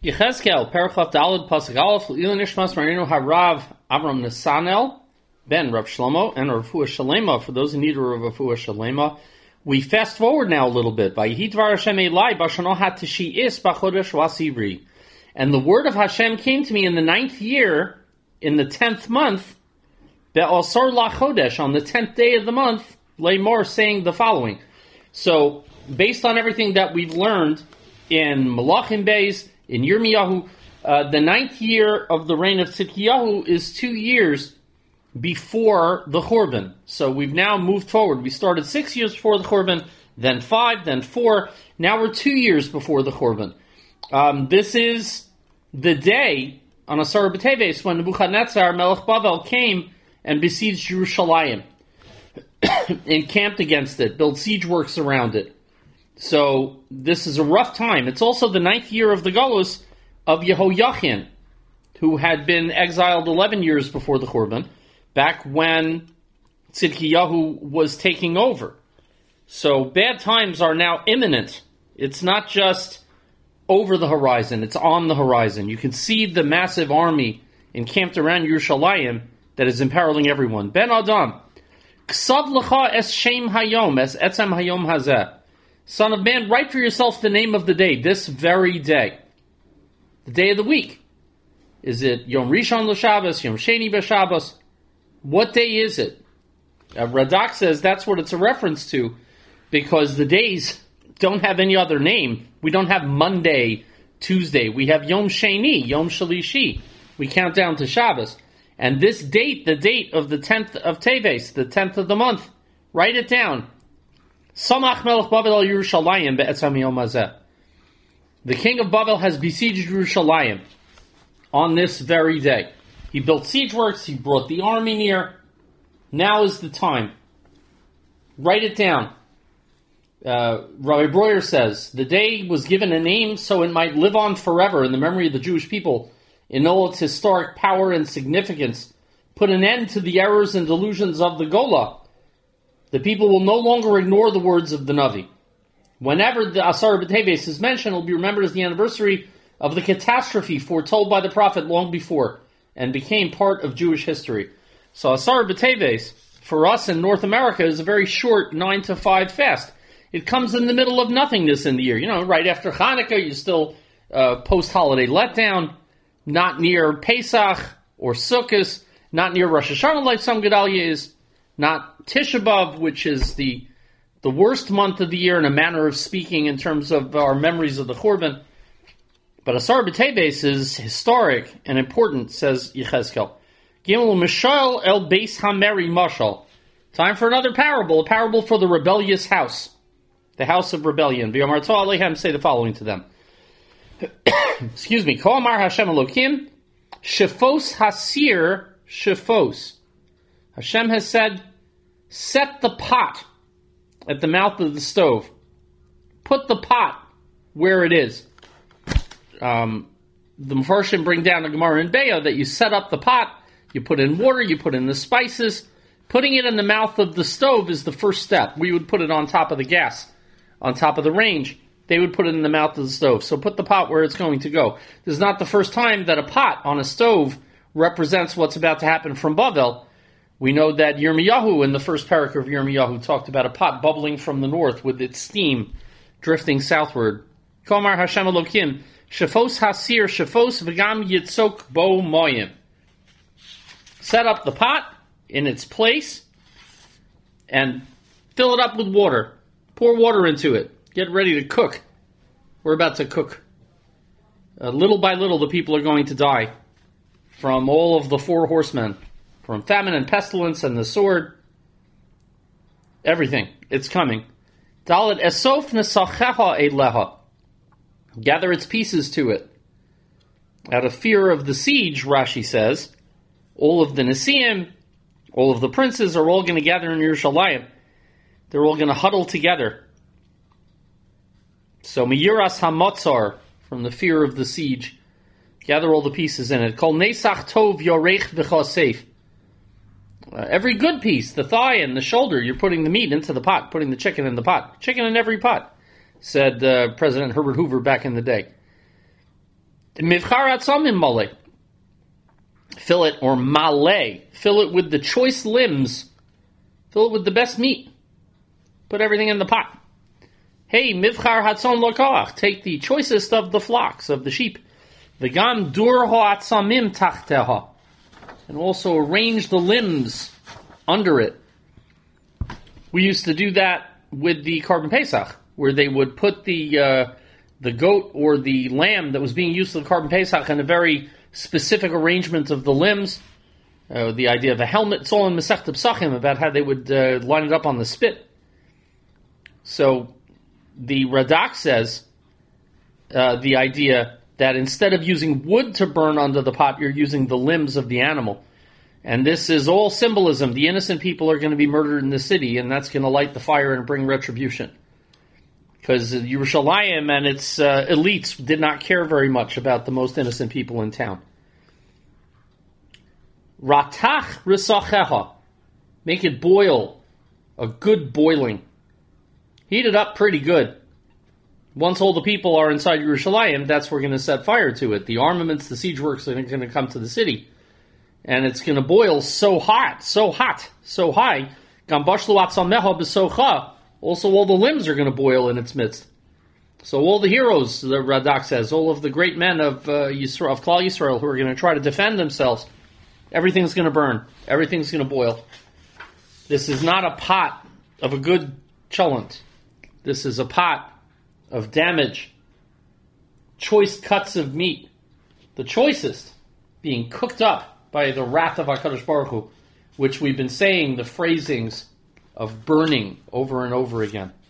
Yechezkel, Perachaf Daled, Pasuk Aleph, L'ilin Ishmas Marino Harav Avram Nesanel, Ben Rav Shlomo, and Rafua Shalema, for those in need of Rafua Shalema. We fast forward now a little bit. Vayihidvar Hashem Elai, Bashano HaTishi'is B'chodesh Wasivri. And the word of Hashem came to me in the 9th year, in the 10th month, Be'osor LaChodesh, on the 10th day of the month, Leimor, saying the following. So, based on everything that we've learned in Malachim Beis, in Yirmiyahu, the 9th year of the reign of Tzidkiyahu is 2 years before the Churban. So we've now moved forward. We started 6 years before the Churban, then 5, then 4. Now we're 2 years before the Churban. This is the day on Asar B'Teves when Nebuchadnezzar, Melech Bavel, came and besieged Jerusalem, encamped against it, built siege works around it. So this is a rough time. It's also the 9th year of the Golus of Yehoiachin, who had been exiled 11 years before the Churban, back when Tzidkiyahu was taking over. So bad times are now imminent. It's not just over the horizon, it's on the horizon. You can see the massive army encamped around Yerushalayim that is imperiling everyone. Ben Adam, Ksav lecha es shem hayom, es etzem hayom hazeh. Son of man, write for yourself the name of the day, this very day. The day of the week. Is it Yom Rishon l'Shabbos, Yom Sheni b'Shabbos? What day is it? Radak says that's what it's a reference to, because the days don't have any other name. We don't have Monday, Tuesday. We have Yom Sheni, Yom Shalishi. We count down to Shabbos. And this date, the date of the 10th of Teves, the 10th of the month, write it down. Samach Melech Bavel al Yerushalayim be'etzam yom hazeh. The king of Bavel has besieged Yerushalayim on this very day. He built siege works, he brought the army near. Now is the time. Write it down. Rabbi Breuer says, the day was given a name so it might live on forever in the memory of the Jewish people in all its historic power and significance, put an end to the errors and delusions of the Gola. The people will no longer ignore the words of the Navi. Whenever the Asar B'Teves is mentioned, it will be remembered as the anniversary of the catastrophe foretold by the prophet long before, and became part of Jewish history. So Asar B'Teves, for us in North America, is a very short 9 to 5 fast. It comes in the middle of nothingness in the year. You know, right after Hanukkah, you're still post-holiday letdown, not near Pesach or Sukkot, not near Rosh Hashanah like some Gedalia is, not Tisha B'Av, which is the worst month of the year in a manner of speaking in terms of our memories of the Churban. But Asar B'Teves is historic and important, says Yechezkel. Gimel Mishal el Beis Hameri Mashal. Time for another parable, a parable for the rebellious house, the house of rebellion. V'yomarto Aleichem, say the following to them. Excuse me. Ko amar Hashem Elokim, Shefos Hasir Shefos. Hashem has said, set the pot at the mouth of the stove. Put the pot where it is. The Mepharshim bring down the Gemara in Be'ah that you set up the pot, you put in water, you put in the spices. Putting it in the mouth of the stove is the first step. We would put it on top of the gas, on top of the range. They would put it in the mouth of the stove. So put the pot where it's going to go. This is not the first time that a pot on a stove represents what's about to happen from Bavel. We know that Yirmiyahu, in the first parak of Yirmiyahu, talked about a pot bubbling from the north with its steam drifting southward. Komar Hashem Elokim, Shefos Hasir, Shefos V'gam Yitzok Bo Moyim. Set up the pot in its place and fill it up with water. Pour water into it. Get ready to cook. We're about to cook. Little by little, the people are going to die from all of the 4 horsemen, from famine and pestilence and the sword. Everything. It's coming. Dalet esof nesachecha eleha. Gather its pieces to it. Out of fear of the siege, Rashi says, all of the Nesiim, all of the princes are all going to gather in Yerushalayim. They're all going to huddle together. So Miyiras HaMotzar, from the fear of the siege, gather all the pieces in it. Kol Nesach Tov Yorech V'chosef. Every good piece, the thigh and the shoulder, you're putting the meat into the pot, putting the chicken in the pot. Chicken in every pot, said President Herbert Hoover back in the day. Mivchar atzamim male. Fill it, or male. Fill it with the choice limbs. Fill it with the best meat. Put everything in the pot. Hey, mivchar hatzon lokach. Take the choicest of the flocks, of the sheep. V'gam dur ha'atzamim tachteha. And also arrange the limbs under it. We used to do that with the Korban Pesach, where they would put the goat or the lamb that was being used for the Korban Pesach in a very specific arrangement of the limbs. The idea of a helmet. It's all in Masechta Pesachim about how they would line it up on the spit. So the Radak says the idea that instead of using wood to burn under the pot, you're using the limbs of the animal. And this is all symbolism. The innocent people are going to be murdered in the city, and that's going to light the fire and bring retribution. Because Yerushalayim and its elites did not care very much about the most innocent people in town. Ratach risacheha. Make it boil. A good boiling. Heat it up pretty good. Once all the people are inside Yerushalayim, that's where we're going to set fire to it. The armaments, the siege works are going to come to the city. And it's going to boil so hot, so high. Gambashlu atzameha b'socha. Also, all the limbs are going to boil in its midst. So all the heroes, the Radak says, all of the great men of Yisrael, of Klal Yisrael, who are going to try to defend themselves, everything's going to burn. Everything's going to boil. This is not a pot of a good cholent. This is a pot of damage. Choice cuts of meat. The choicest being cooked up by the wrath of HaKadosh Baruch Hu, which we've been saying the phrasings of burning over and over again.